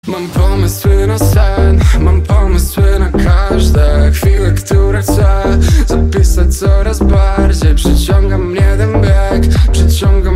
Mam pomysły na sen, mam pomysły na każde chwile, które chcę zapisać coraz bardziej. Przyciąga mnie ten bieg, przyciąga